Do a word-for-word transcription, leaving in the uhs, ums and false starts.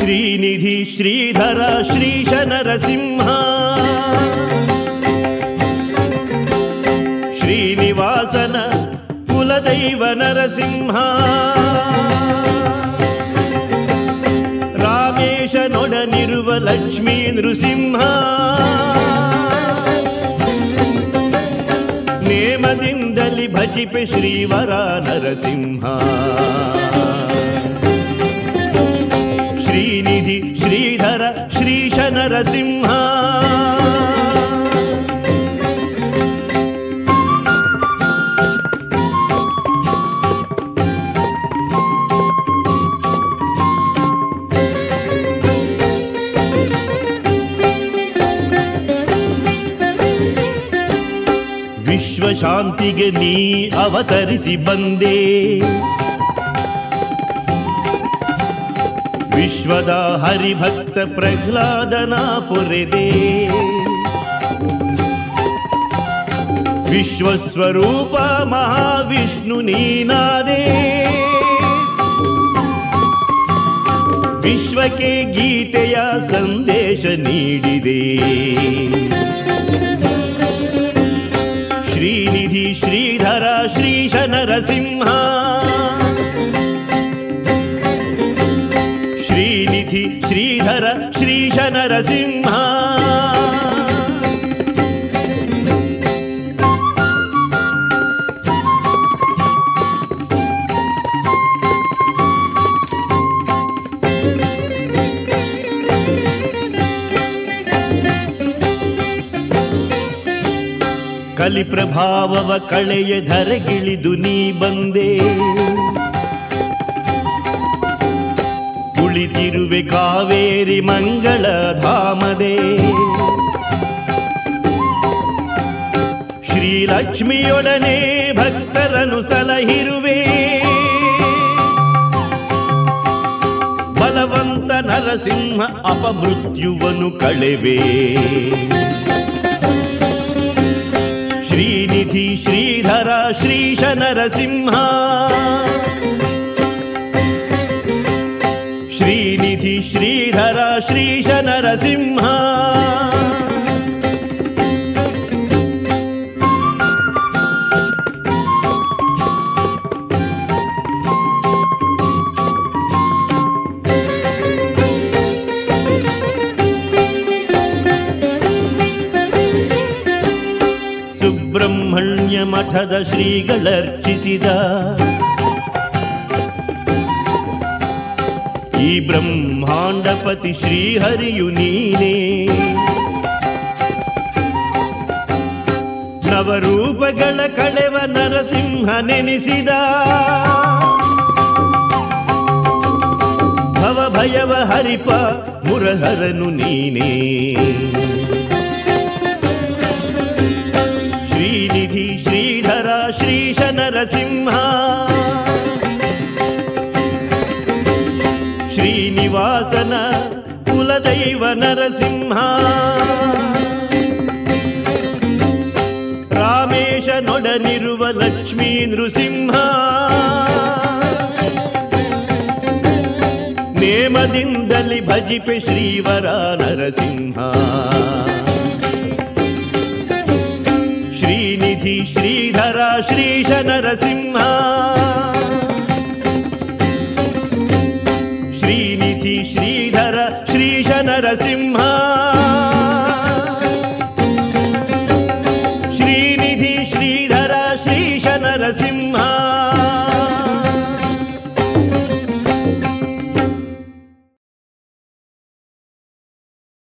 ಶ್ರೀನಿಧಿ ಶ್ರೀಧರ ಶ್ರೀಶ ನರಸಿಂಹ ಶ್ರೀನಿವಾಸನ ಕುಲದೈವ ನರಸಿಂಹ ರಾಮೇಶನೊಡನಿರುವ ಲಕ್ಷ್ಮೀ ನೃಸಿಂಹ ನೇಮದಿಂದಲಿ ಭಜಿಪೆ ಶ್ರೀವರ ನರಸಿಂಹ ಶ್ರೀನಿಧಿ ಶ್ರೀಧರ ಶ್ರೀಶ ನರಸಿಂಹ ವಿಶ್ವಶಾಂತಿಗೆ ನೀ ಅವತರಿಸಿ ಬಂದೆ ವಿಶ್ವದ ಹರಿಭಕ್ತ ಪ್ರಹ್ಲಾದನ ಪೊರೆದೆ ವಿಶ್ವಸ್ವರೂಪ ಮಹಾವಿಷ್ಣು ನೀನಾದೆ ವಿಶ್ವಕ್ಕೆ ಗೀತೆಯ ಸಂದೇಶ ನೀಡಿದೆ ಶ್ರೀನಿಧಿ ಶ್ರೀಧರ ಶ್ರೀಶ ನರಸಿಂಹ ಶ್ರೀನಿಧಿ ಶ್ರೀಧರ ಶ್ರೀಶ ನರಸಿಂಹ ಕಲಿ ಪ್ರಭಾವವ ಕಳೆಯ ಧರೆಗಿಳಿದು ನೀ ಬಂದೆ ಕುಳಿತಿರುವೆ ಕಾವೇರಿ ಮಂಗಳ ಧಾಮದೆ ಶ್ರೀಲಕ್ಷ್ಮಿಯೊಡನೆ ಭಕ್ತರನ್ನು ಸಲಹಿರುವೆ ಬಲವಂತ ನರಸಿಂಹ ಅಪಮೃತ್ಯುವನ್ನು ಕಳೆವೆ ಶ್ರೀನಿಧಿ ಶ್ರೀಧರ ಶ್ರೀಶ ನರಸಿಂಹ ಶ್ರೀನಿಧಿ ಶ್ರೀಧರ ಶ್ರೀಶ ನರಸಿಂಹ ಸುಬ್ರಹ್ಮಣ್ಯ ಮಠದ ಶ್ರೀಗಳರ್ಚಿಸಿದ ಈ ಬ್ರಹ್ಮಾಂಡಪತಿ ಶ್ರೀಹರಿಯು ನೀನೇ ನವರೂಪಗಳ ಕಳೆವ ನರಸಿಂಹ ನೆನೆಸಿದ ಭವಭಯವ ಹರಿಪ ಮುರಹರನು ನೀನೇ ಶ್ರೀನಿಧಿ ಶ್ರೀಧರ ಶ್ರೀಶ ನರಸಿಂಹ ಶ್ರೀನಿವಾಸನ ಕುಲದೈವ ನರಸಿಂಹ ರಾಮೇಶನೊಡನಿರುವ ಲಕ್ಷ್ಮೀ ನೃಸಿಂಹ ನೇಮದಿಂದಲಿ ಭಜಿಪೆ ಶ್ರೀವರ ನರಸಿಂಹ ಶ್ರೀನಿಧಿ ಶ್ರೀಧರ ಶ್ರೀಶ ನರಸಿಂಹ ಶ್ರೀನಿಧಿ ಶ್ರೀಧರ ಶ್ರೀಶ ನರಸಿಂಹ